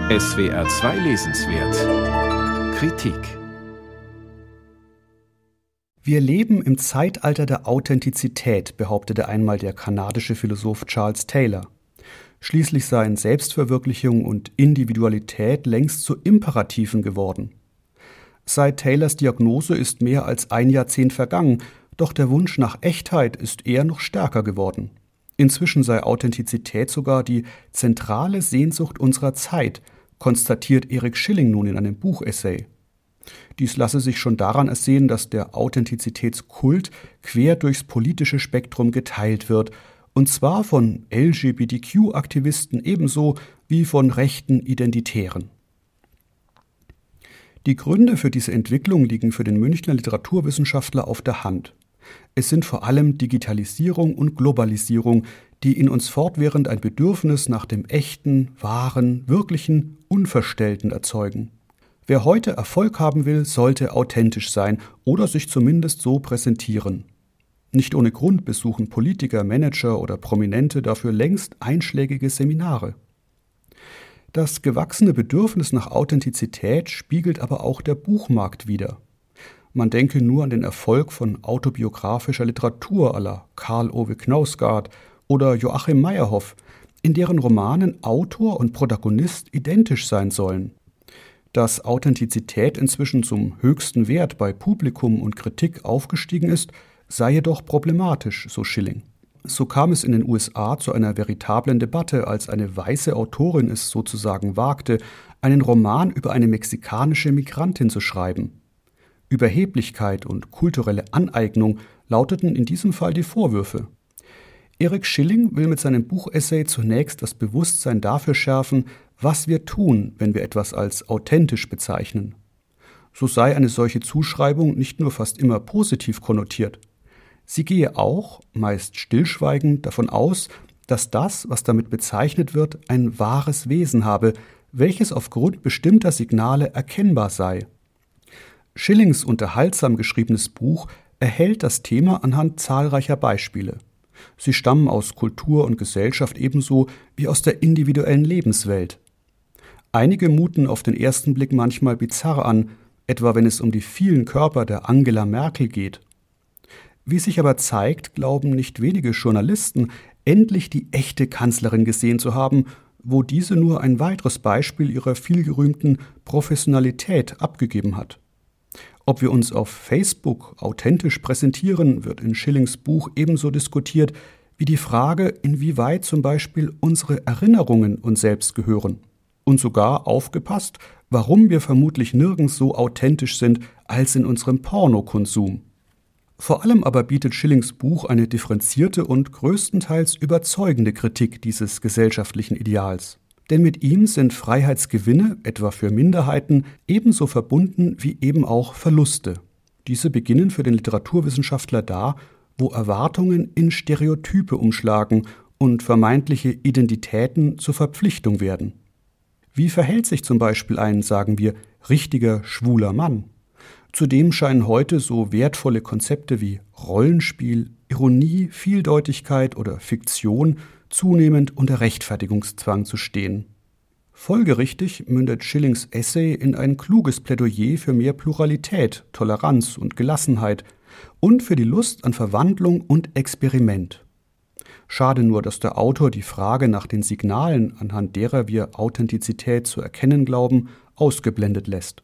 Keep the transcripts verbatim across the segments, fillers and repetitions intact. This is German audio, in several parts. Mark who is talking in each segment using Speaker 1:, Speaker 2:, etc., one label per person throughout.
Speaker 1: S W R zwei Lesenswert Kritik.
Speaker 2: Wir leben im Zeitalter der Authentizität, behauptete einmal der kanadische Philosoph Charles Taylor. Schließlich seien Selbstverwirklichung und Individualität längst zu Imperativen geworden. Seit Taylors Diagnose ist mehr als ein Jahrzehnt vergangen, doch der Wunsch nach Echtheit ist eher noch stärker geworden. Inzwischen sei Authentizität sogar die zentrale Sehnsucht unserer Zeit, konstatiert Erik Schilling nun in einem Buchessay. Dies lasse sich schon daran ersehen, dass der Authentizitätskult quer durchs politische Spektrum geteilt wird, und zwar von L G B T Q-Aktivisten ebenso wie von rechten Identitären. Die Gründe für diese Entwicklung liegen für den Münchner Literaturwissenschaftler auf der Hand. Es sind vor allem Digitalisierung und Globalisierung, die in uns fortwährend ein Bedürfnis nach dem Echten, Wahren, Wirklichen, Unverstellten erzeugen. Wer heute Erfolg haben will, sollte authentisch sein oder sich zumindest so präsentieren. Nicht ohne Grund besuchen Politiker, Manager oder Prominente dafür längst einschlägige Seminare. Das gewachsene Bedürfnis nach Authentizität spiegelt aber auch der Buchmarkt wider. Man denke nur an den Erfolg von autobiografischer Literatur à la Karl Ove Knausgard oder Joachim Meyerhoff, in deren Romanen Autor und Protagonist identisch sein sollen. Dass Authentizität inzwischen zum höchsten Wert bei Publikum und Kritik aufgestiegen ist, sei jedoch problematisch, so Schilling. So kam es in den U S A zu einer veritablen Debatte, als eine weiße Autorin es sozusagen wagte, einen Roman über eine mexikanische Migrantin zu schreiben. Überheblichkeit und kulturelle Aneignung lauteten in diesem Fall die Vorwürfe. Erik Schilling will mit seinem Buchessay zunächst das Bewusstsein dafür schärfen, was wir tun, wenn wir etwas als authentisch bezeichnen. So sei eine solche Zuschreibung nicht nur fast immer positiv konnotiert. Sie gehe auch, meist stillschweigend, davon aus, dass das, was damit bezeichnet wird, ein wahres Wesen habe, welches aufgrund bestimmter Signale erkennbar sei. Schillings unterhaltsam geschriebenes Buch erhält das Thema anhand zahlreicher Beispiele. Sie stammen aus Kultur und Gesellschaft ebenso wie aus der individuellen Lebenswelt. Einige muten auf den ersten Blick manchmal bizarr an, etwa wenn es um die vielen Körper der Angela Merkel geht. Wie sich aber zeigt, glauben nicht wenige Journalisten, endlich die echte Kanzlerin gesehen zu haben, wo diese nur ein weiteres Beispiel ihrer vielgerühmten Professionalität abgegeben hat. Ob wir uns auf Facebook authentisch präsentieren, wird in Schillings Buch ebenso diskutiert wie die Frage, inwieweit zum Beispiel unsere Erinnerungen uns selbst gehören. Und sogar aufgepasst, warum wir vermutlich nirgends so authentisch sind als in unserem Pornokonsum. Vor allem aber bietet Schillings Buch eine differenzierte und größtenteils überzeugende Kritik dieses gesellschaftlichen Ideals. Denn mit ihm sind Freiheitsgewinne, etwa für Minderheiten, ebenso verbunden wie eben auch Verluste. Diese beginnen für den Literaturwissenschaftler da, wo Erwartungen in Stereotype umschlagen und vermeintliche Identitäten zur Verpflichtung werden. Wie verhält sich zum Beispiel ein, sagen wir, richtiger schwuler Mann? Zudem scheinen heute so wertvolle Konzepte wie Rollenspiel, Ironie, Vieldeutigkeit oder Fiktion zunehmend unter Rechtfertigungszwang zu stehen. Folgerichtig mündet Schillings Essay in ein kluges Plädoyer für mehr Pluralität, Toleranz und Gelassenheit und für die Lust an Verwandlung und Experiment. Schade nur, dass der Autor die Frage nach den Signalen, anhand derer wir Authentizität zu erkennen glauben, ausgeblendet lässt.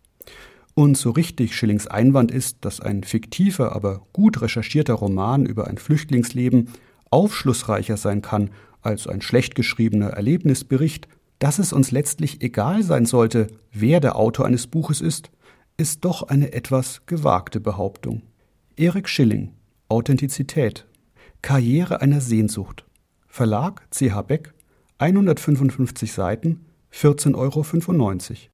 Speaker 2: Und so richtig Schillings Einwand ist, dass ein fiktiver, aber gut recherchierter Roman über ein Flüchtlingsleben aufschlussreicher sein kann als ein schlecht geschriebener Erlebnisbericht, dass es uns letztlich egal sein sollte, wer der Autor eines Buches ist, ist doch eine etwas gewagte Behauptung. Erik Schilling, Authentizität, Karriere einer Sehnsucht. Verlag C H Beck, hundertfünfundfünfzig Seiten, vierzehn Euro fünfundneunzig.